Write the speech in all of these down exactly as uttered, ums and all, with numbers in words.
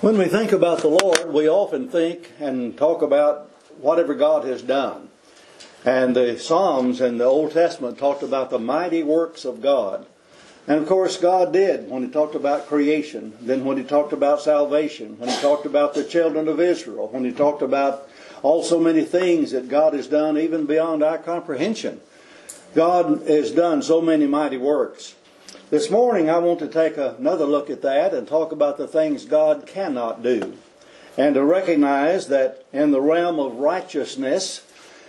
When we think about the Lord, we often think and talk about whatever God has done. And the Psalms in the Old Testament talked about the mighty works of God. And of course God did when He talked about creation, then when He talked about salvation, when He talked about the children of Israel, when He talked about also many things that God has done even beyond our comprehension. God has done so many mighty works. This morning I want to take another look at that and talk about the things God cannot do. And to recognize that in the realm of righteousness,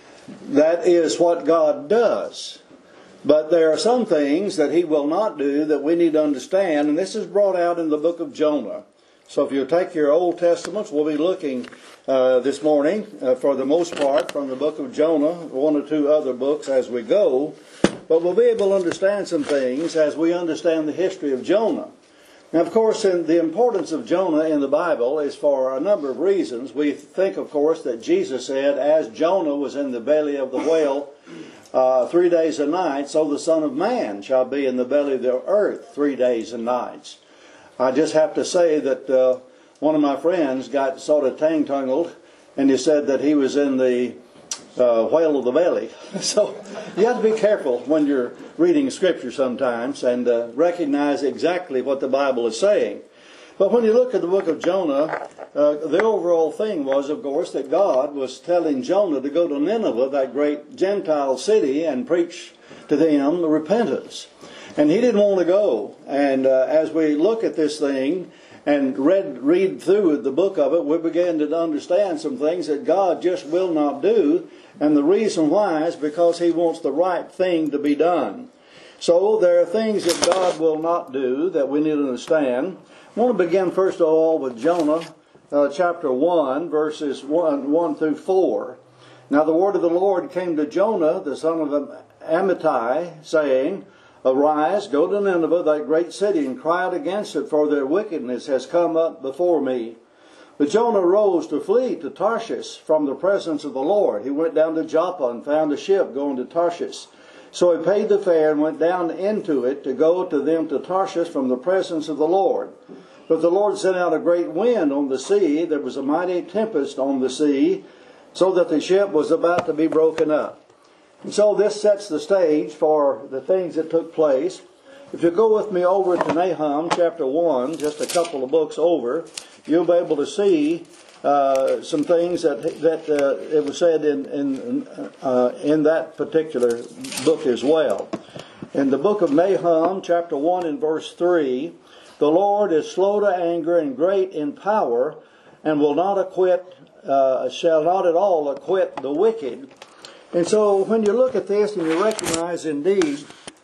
that is what God does. But there are some things that He will not do that we need to understand. And this is brought out in the book of Jonah. So if you take your Old Testaments, we'll be looking uh, this morning, uh, for the most part, from the book of Jonah, one or two other books as we go. But we'll be able to understand some things as we understand the history of Jonah. Now, of course, in the importance of Jonah in the Bible is for a number of reasons. We think, of course, that Jesus said, as Jonah was in the belly of the whale uh, three days and nights, so the Son of Man shall be in the belly of the earth three days and nights. I just have to say that uh, one of my friends got sort of tang-tangled, and he said that he was in the Uh, whale of the belly. So you have to be careful when you're reading Scripture sometimes and uh, recognize exactly what the Bible is saying. But when you look at the book of Jonah, uh, the overall thing was, of course, that God was telling Jonah to go to Nineveh, that great Gentile city, and preach to them repentance. And he didn't want to go. And uh, as we look at this thing and read read through the book of it, we began to understand some things that God just will not do. And the reason why is because He wants the right thing to be done. So there are things that God will not do that we need to understand. I want to begin first of all with Jonah uh, chapter one, verses one, one through four. Now the word of the Lord came to Jonah, the son of Amittai, saying, Arise, go to Nineveh, that great city, and cry out against it, for their wickedness has come up before me. But Jonah rose to flee to Tarshish from the presence of the Lord. He went down to Joppa and found a ship going to Tarshish. So he paid the fare and went down into it to go to them to Tarshish from the presence of the Lord. But the Lord sent out a great wind on the sea. There was a mighty tempest on the sea, so that the ship was about to be broken up. And so this sets the stage for the things that took place. If you go with me over to Nahum chapter one, just a couple of books over, you'll be able to see uh, some things that that uh, it was said in in uh, in that particular book as well. In the book of Nahum chapter one and verse three, the Lord is slow to anger and great in power, and will not acquit, uh, shall not at all acquit the wicked. And so when you look at this and you recognize indeed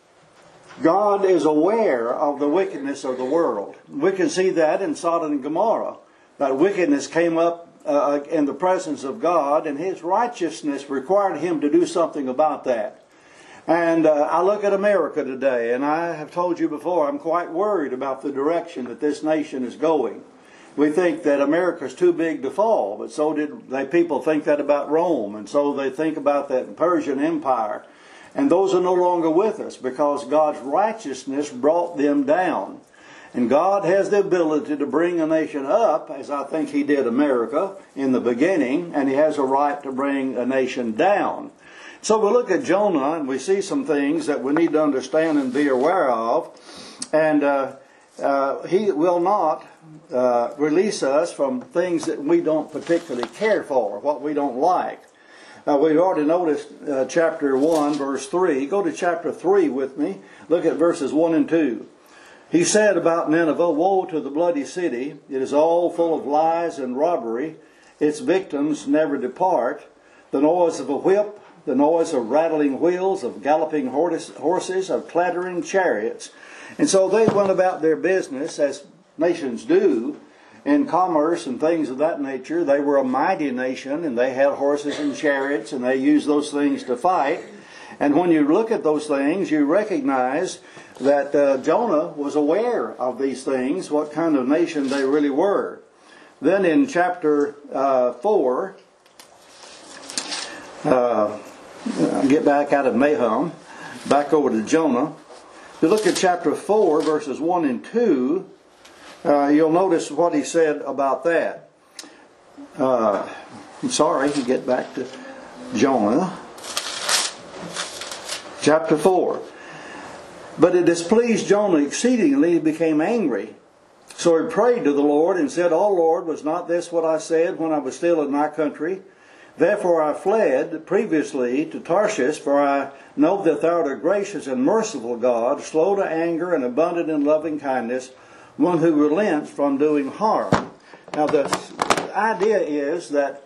God is aware of the wickedness of the world. We can see that in Sodom and Gomorrah. That wickedness came up uh, in the presence of God, and His righteousness required Him to do something about that. And uh, I look at America today, and I have told you before, I'm quite worried about the direction that this nation is going. We think that America is too big to fall, but so did they, people think that about Rome, and so they think about that Persian Empire. And those are no longer with us because God's righteousness brought them down. And God has the ability to bring a nation up, as I think He did America in the beginning, and He has a right to bring a nation down. So we look at Jonah and we see some things that we need to understand and be aware of. And uh, uh, He will not uh, release us from things that we don't particularly care for, what we don't like. Now, we've already noticed uh, chapter one, verse three. Go to chapter three with me. Look at verses one and two. He said about Nineveh, Woe to the bloody city! It is all full of lies and robbery. Its victims never depart. The noise of a whip, the noise of rattling wheels, of galloping horses, of clattering chariots. And so they went about their business as nations do, in commerce and things of that nature. They were a mighty nation, and they had horses and chariots, and they used those things to fight. And when you look at those things, you recognize that uh, Jonah was aware of these things, what kind of nation they really were. Then in chapter uh, four, uh, get back out of Nahum, back over to Jonah. If you look at chapter four, verses one and two, uh, you'll notice what he said about that. Uh, I'm sorry, we get back to Jonah. Chapter four. But it displeased Jonah exceedingly, he became angry. So he prayed to the Lord and said, O Lord, was not this what I said when I was still in my country? Therefore I fled previously to Tarshish, for I know that thou art a gracious and merciful God, slow to anger and abundant in loving kindness, one who relents from doing harm. Now the idea is that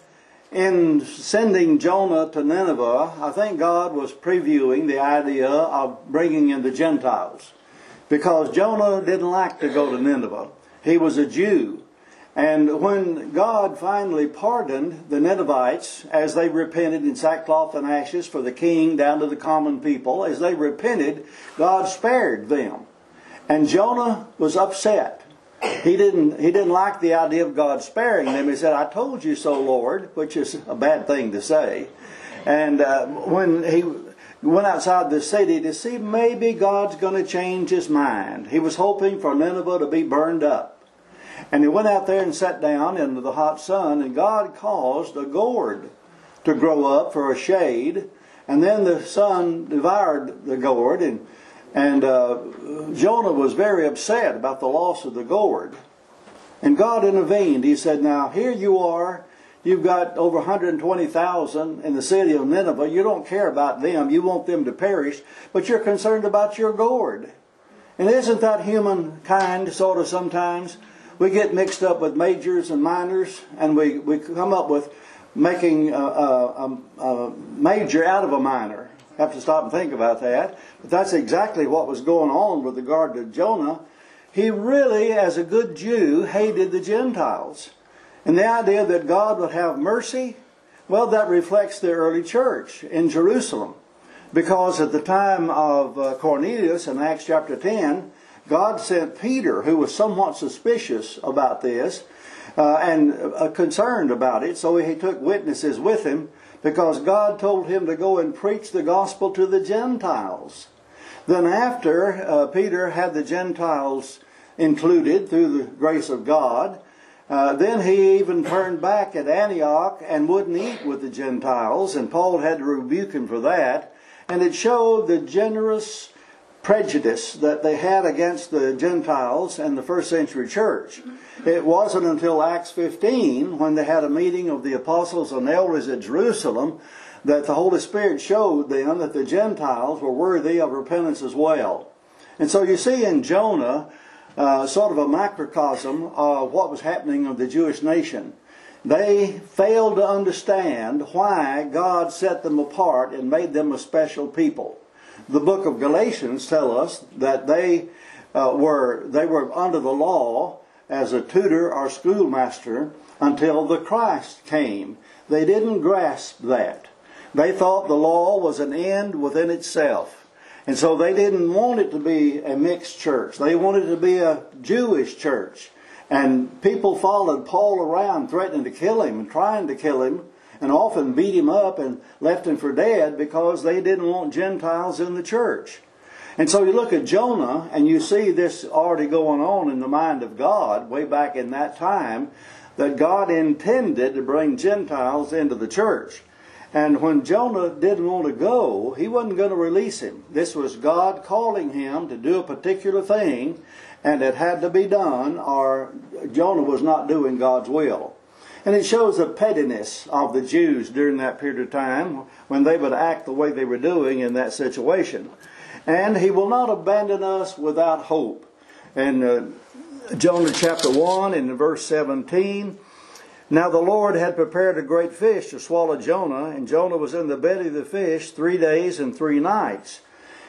in sending Jonah to Nineveh, I think God was previewing the idea of bringing in the Gentiles. Because Jonah didn't like to go to Nineveh. He was a Jew. And when God finally pardoned the Ninevites, as they repented in sackcloth and ashes, for the king down to the common people, as they repented, God spared them. And Jonah was upset. He didn't, he didn't like the idea of God sparing them. He said, I told you so, Lord, which is a bad thing to say. And uh, when he went outside the city to see maybe God's going to change his mind, he was hoping for Nineveh to be burned up. And he went out there and sat down in the hot sun, and God caused a gourd to grow up for a shade. And then the sun devoured the gourd, and And uh, Jonah was very upset about the loss of the gourd. And God intervened. He said, now here you are. You've got over one hundred twenty thousand in the city of Nineveh. You don't care about them. You want them to perish. But you're concerned about your gourd. And isn't that humankind sort of sometimes? We get mixed up with majors and minors. And we, we come up with making a, a, a major out of a minor. Have to stop and think about that. But that's exactly what was going on with regard to Jonah. He really, as a good Jew, hated the Gentiles. And the idea that God would have mercy, well, that reflects the early church in Jerusalem. Because at the time of uh, Cornelius in Acts chapter ten, God sent Peter, who was somewhat suspicious about this, uh, and uh, concerned about it. So he took witnesses with him, because God told him to go and preach the gospel to the Gentiles. Then after uh, Peter had the Gentiles included through the grace of God, uh, then he even turned back at Antioch and wouldn't eat with the Gentiles, and Paul had to rebuke him for that. And it showed the generous prejudice that they had against the Gentiles and the first century church. It wasn't until Acts fifteen, when they had a meeting of the apostles and elders at Jerusalem, that the Holy Spirit showed them that the Gentiles were worthy of repentance as well. And so you see in Jonah uh, sort of a microcosm of what was happening of the Jewish nation. They failed to understand why God set them apart and made them a special people. The book of Galatians tells us that they uh, were they were under the law as a tutor or schoolmaster until the Christ came. They didn't grasp that. They thought the law was an end within itself. And so they didn't want it to be a mixed church. They wanted it to be a Jewish church. And people followed Paul around threatening to kill him and trying to kill him, and often beat him up and left him for dead because they didn't want Gentiles in the church. And so you look at Jonah and you see this already going on in the mind of God way back in that time, that God intended to bring Gentiles into the church. And when Jonah didn't want to go, he wasn't going to release him. This was God calling him to do a particular thing, and it had to be done, or Jonah was not doing God's will. And it shows the pettiness of the Jews during that period of time when they would act the way they were doing in that situation. And he will not abandon us without hope. In uh, Jonah chapter one in verse seventeen, now the Lord had prepared a great fish to swallow Jonah, and Jonah was in the belly of the fish three days and three nights.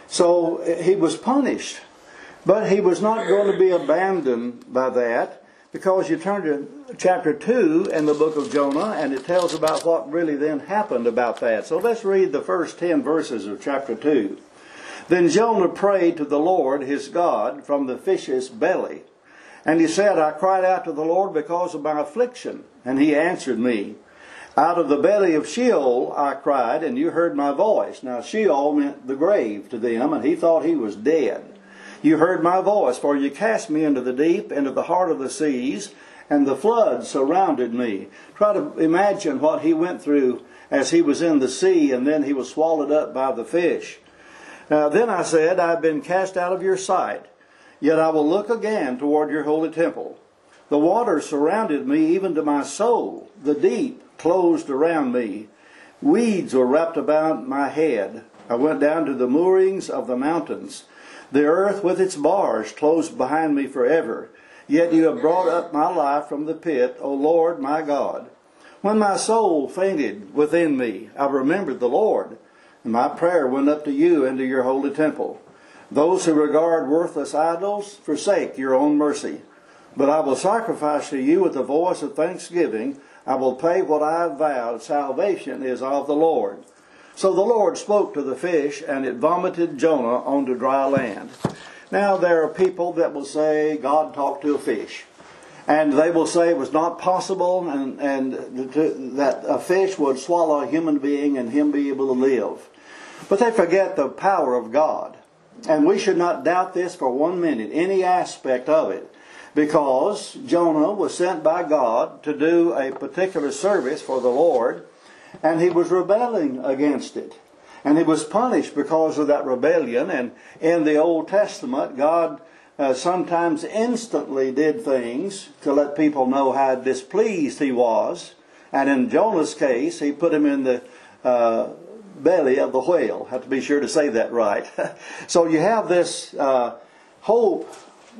So he was punished. But he was not going to be abandoned by that, because you turn to chapter two in the book of Jonah, and it tells about what really then happened about that. So let's read the first ten verses of chapter two. Then Jonah prayed to the Lord his God from the fish's belly. And he said, I cried out to the Lord because of my affliction, and he answered me. Out of the belly of Sheol I cried, and you heard my voice. Now Sheol meant the grave to them, and he thought he was dead. You heard my voice, for you cast me into the deep, into the heart of the seas, and the floods surrounded me. Try to imagine what he went through as he was in the sea, and then he was swallowed up by the fish. Now, then I said, I have been cast out of your sight, yet I will look again toward your holy temple. The waters surrounded me even to my soul. The deep closed around me. Weeds were wrapped about my head. I went down to the moorings of the mountains. The earth with its bars closed behind me forever. Yet you have brought up my life from the pit, O Lord my God. When my soul fainted within me, I remembered the Lord, and my prayer went up to you into your holy temple. Those who regard worthless idols forsake your own mercy. But I will sacrifice to you with the voice of thanksgiving. I will pay what I have vowed. Salvation is of the Lord. So the Lord spoke to the fish, and it vomited Jonah onto dry land. Now there are people that will say God talked to a fish. And they will say it was not possible and, and to, that a fish would swallow a human being and him be able to live. But they forget the power of God. And we should not doubt this for one minute, any aspect of it. Because Jonah was sent by God to do a particular service for the Lord, and he was rebelling against it. And he was punished because of that rebellion. And in the Old Testament, God uh, sometimes instantly did things to let people know how displeased he was. And in Jonah's case, he put him in the uh, belly of the whale. Have to be sure to say that right. So you have this uh, hope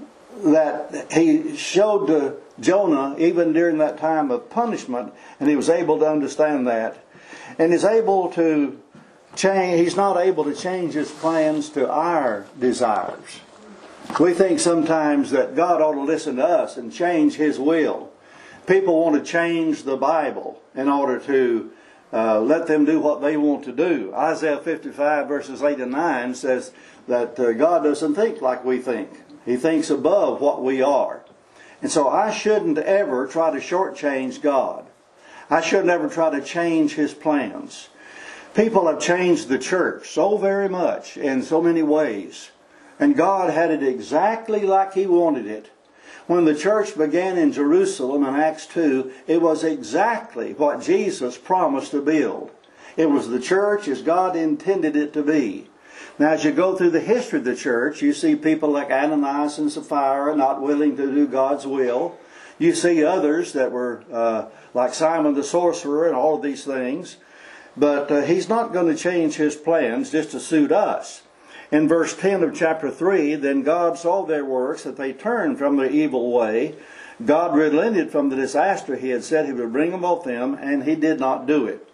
that he showed to Jonah even during that time of punishment, and he was able to understand that. And he's able to change, he's not able to change his plans to our desires. We think sometimes that God ought to listen to us and change his will. People want to change the Bible in order to uh, let them do what they want to do. Isaiah fifty-five verses eight and nine says that uh, God doesn't think like we think. He thinks above what we are. And so I shouldn't ever try to shortchange God. I shouldn't ever try to change his plans. People have changed the church so very much in so many ways. And God had it exactly like he wanted it. When the church began in Jerusalem in Acts two, it was exactly what Jesus promised to build. It was the church as God intended it to be. Now, as you go through the history of the church, you see people like Ananias and Sapphira not willing to do God's will. You see others that were uh, like Simon the sorcerer and all of these things. But uh, he's not going to change his plans just to suit us. In verse ten of chapter three, then God saw their works, that they turned from their evil way. God relented from the disaster he had said he would bring about them, and he did not do it.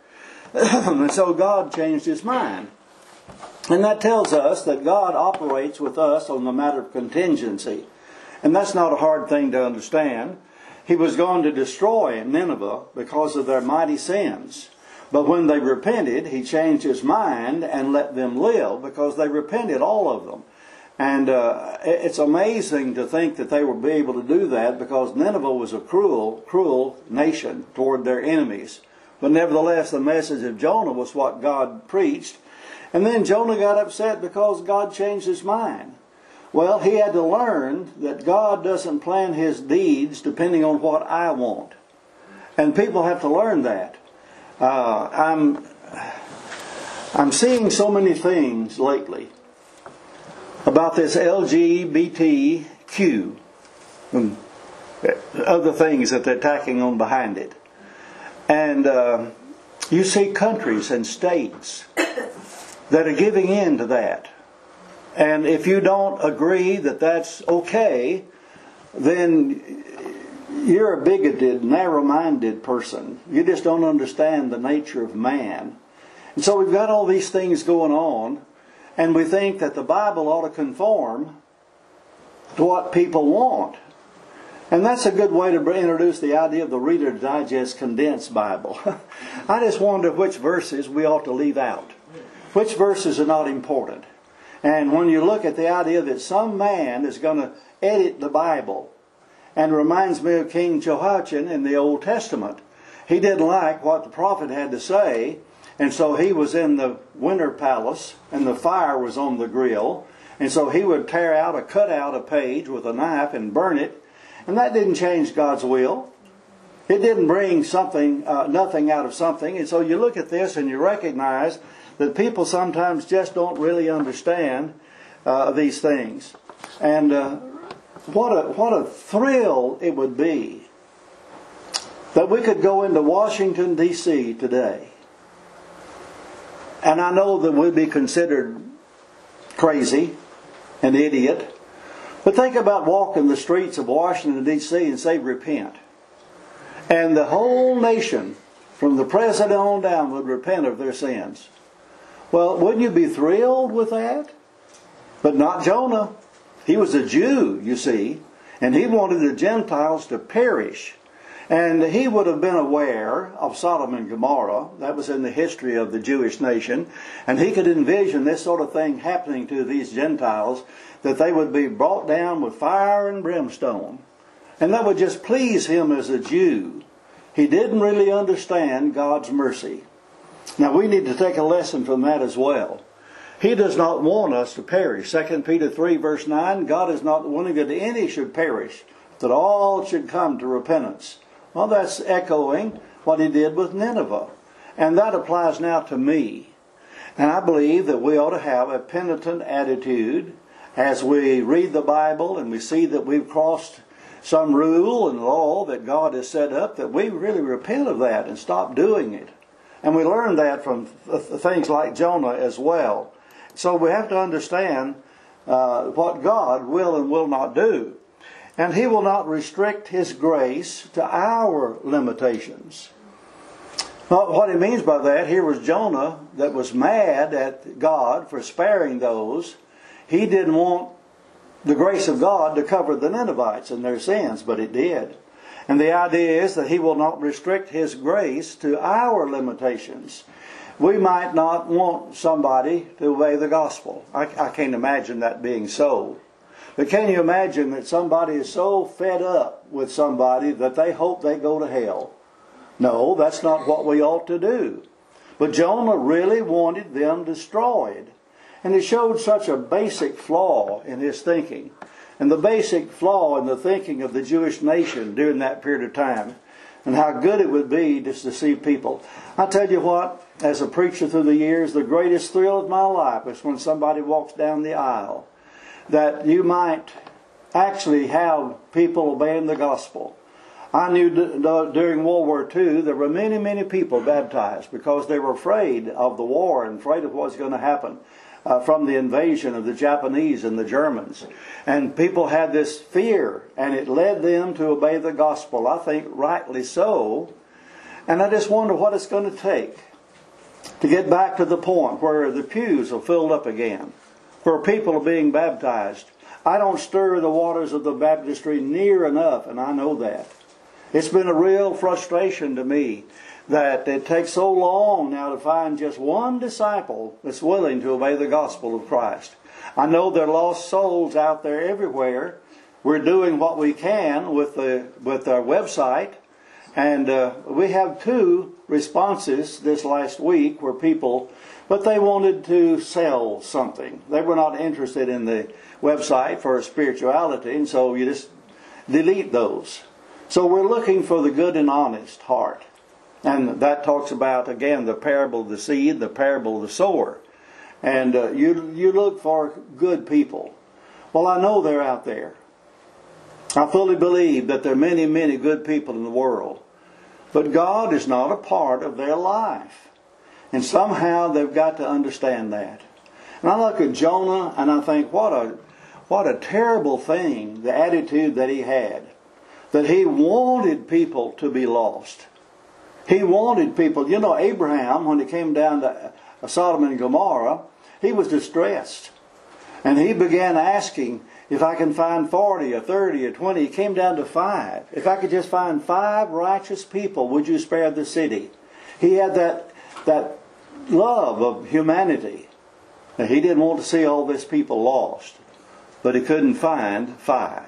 And so God changed his mind. And that tells us that God operates with us on the matter of contingency. And that's not a hard thing to understand. He was going to destroy Nineveh because of their mighty sins. But when they repented, he changed his mind and let them live because they repented, all of them. And uh, it's amazing to think that they would be able to do that because Nineveh was a cruel, cruel nation toward their enemies. But nevertheless, the message of Jonah was what God preached. And then Jonah got upset because God changed his mind. Well, he had to learn that God doesn't plan his deeds depending on what I want. And people have to learn that. Uh, I'm, I'm seeing so many things lately about this L G B T Q and other things that they're tacking on behind it. And uh, you see countries and states that are giving in to that. And if you don't agree that that's okay, then you're a bigoted, narrow-minded person. You just don't understand the nature of man. And so we've got all these things going on, and we think that the Bible ought to conform to what people want. And that's a good way to introduce the idea of the Reader's Digest condensed Bible. I just wonder which verses we ought to leave out. Which verses are not important. And when you look at the idea that some man is going to edit the Bible, and it reminds me of King Jehoiachin in the Old Testament. He didn't like what the prophet had to say, and so he was in the winter palace, and the fire was on the grill, And so he would tear out or cut out a page with a knife and burn it. And that didn't change God's will. It didn't bring something, uh, nothing out of something. And so you look at this and you recognize that people sometimes just don't really understand uh, these things. And uh, what a what a thrill it would be that we could go into Washington, D C today. And I know that we'd be considered crazy, an idiot. But think about walking the streets of Washington, D C and say, repent. And the whole nation, from the president on down, would repent of their sins. Well, wouldn't you be thrilled with that? But not Jonah. He was a Jew, you see, and he wanted the Gentiles to perish. And he would have been aware of Sodom and Gomorrah. That was in the history of the Jewish nation. And he could envision this sort of thing happening to these Gentiles, that they would be brought down with fire and brimstone. And that would just please him as a Jew. He didn't really understand God's mercy. Now we need to take a lesson from that as well. He does not want us to perish. Second Peter three verse nine, God is not wanting that any should perish, that all should come to repentance. Well, that's echoing what he did with Nineveh. And that applies now to me. And I believe that we ought to have a penitent attitude as we read the Bible and we see that we've crossed some rule and law that God has set up, that we really repent of that and stop doing it. And we learn that from things like Jonah as well. So we have to understand uh, what God will and will not do. And He will not restrict His grace to our limitations. Well, what He means by that, here was Jonah that was mad at God for sparing those. He didn't want the grace of God to cover the Ninevites and their sins, but it did. And the idea is that He will not restrict His grace to our limitations. We might not want somebody to obey the gospel. I, I can't imagine that being so. But can you imagine that somebody is so fed up with somebody that they hope they go to hell? No, that's not what we ought to do. But Jonah really wanted them destroyed. And it showed such a basic flaw in his thinking. And the basic flaw in the thinking of the Jewish nation during that period of time. And how good it would be just to see people. I tell you what, as a preacher through the years, the greatest thrill of my life is when somebody walks down the aisle. That you might actually have people obeying the gospel. I knew d- d- during World War Two there were many, many people baptized because they were afraid of the war and afraid of what was going to happen uh, from the invasion of the Japanese and the Germans. And people had this fear, and it led them to obey the gospel. I think rightly so. And I just wonder what it's going to take to get back to the point where the pews are filled up again, where people are being baptized. I don't stir the waters of the baptistry near enough, and I know that. It's been a real frustration to me that it takes so long now to find just one disciple that's willing to obey the gospel of Christ. I know there are lost souls out there everywhere. We're doing what we can with the with our website. And uh, we have two responses this last week where people, but they wanted to sell something. They were not interested in the website for spirituality, and so you just delete those. So we're looking for the good and honest heart. And that talks about, again, the parable of the seed, the parable of the sower. And uh, you, you look for good people. Well, I know they're out there. I fully believe that there are many, many good people in the world. But God is not a part of their life. And somehow they've got to understand that. And I look at Jonah and I think, what a, what a terrible thing, the attitude that he had. That he wanted people to be lost. He wanted people. You know, Abraham, when he came down to Sodom and Gomorrah, he was distressed. And he began asking, if I can find forty or thirty or twenty, he came down to five. If I could just find five righteous people, would you spare the city? He had that, that love of humanity. Now, he didn't want to see all these people lost. But he couldn't find five.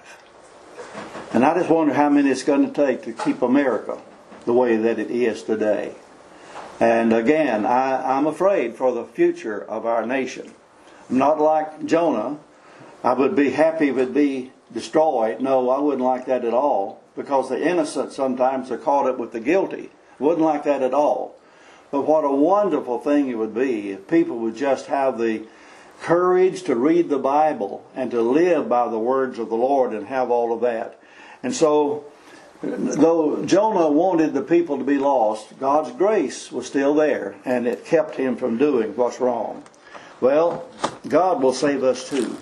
And I just wonder how many it's going to take to keep America the way that it is today. And again, I, I'm afraid for the future of our nation. I'm not like Jonah, I would be happy if it be destroyed. No, I wouldn't like that at all, because the innocent sometimes are caught up with the guilty. Wouldn't like that at all. But what a wonderful thing it would be if people would just have the courage to read the Bible and to live by the words of the Lord and have all of that. And so, though Jonah wanted the people to be lost, God's grace was still there, and it kept him from doing what's wrong. Well, God will save us too.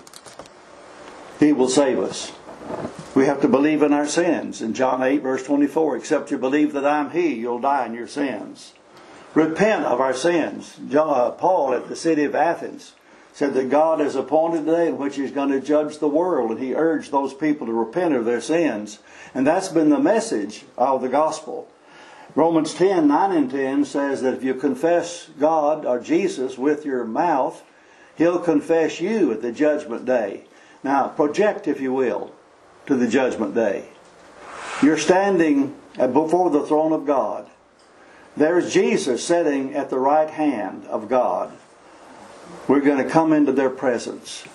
He will save us. We have to believe in our sins. In John eight verse twenty-four, except you believe that I'm He, you'll die in your sins. Repent of our sins. John, Paul at the city of Athens said that God has appointed a day in which He's going to judge the world, and he urged those people to repent of their sins. And that's been the message of the gospel. Romans ten, nine and ten says that if you confess God or Jesus with your mouth, He'll confess you at the judgment day. Now, project, if you will, to the judgment day. You're standing before the throne of God. There's Jesus sitting at the right hand of God. We're going to come into their presence.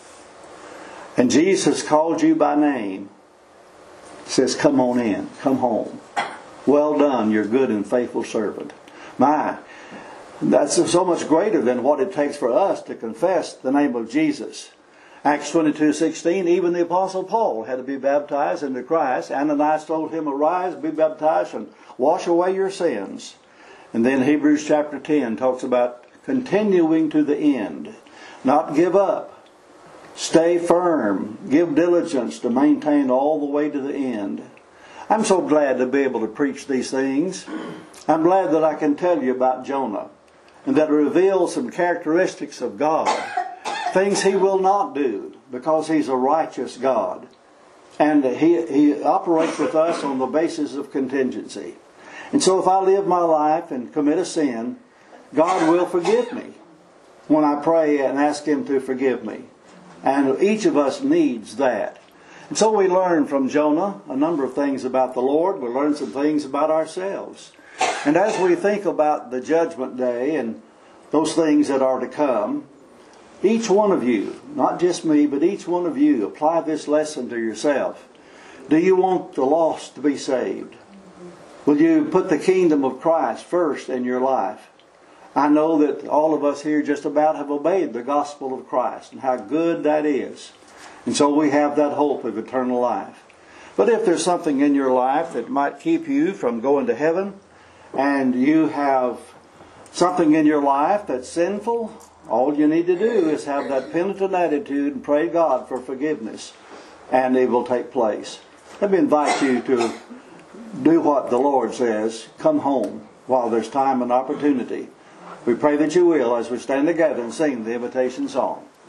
And Jesus called you by name. Says, come on in. Come home. Well done, your good and faithful servant. My, that's so much greater than what it takes for us to confess the name of Jesus. Acts twenty-two sixteen, even the Apostle Paul had to be baptized into Christ. Ananias told him, arise, be baptized, and wash away your sins. And then Hebrews chapter ten talks about continuing to the end. Not give up. Stay firm. Give diligence to maintain all the way to the end. I'm so glad to be able to preach these things. I'm glad that I can tell you about Jonah, and that it reveals some characteristics of God. Things He will not do, because He's a righteous God. And He, he operates with us on the basis of contingency. And so if I live my life and commit a sin, God will forgive me when I pray and ask Him to forgive me. And each of us needs that. And so we learn from Jonah a number of things about the Lord. We learn some things about ourselves. And as we think about the judgment day and those things that are to come, each one of you, not just me, but each one of you, apply this lesson to yourself. Do you want the lost to be saved? Will you put the kingdom of Christ first in your life? I know that all of us here just about have obeyed the gospel of Christ, and how good that is. And so we have that hope of eternal life. But if there's something in your life that might keep you from going to heaven, and you have something in your life that's sinful, all you need to do is have that penitent attitude and pray God for forgiveness, and it will take place. Let me invite you to do what the Lord says. Come home while there's time and opportunity. We pray that you will as we stand together and sing the invitation song.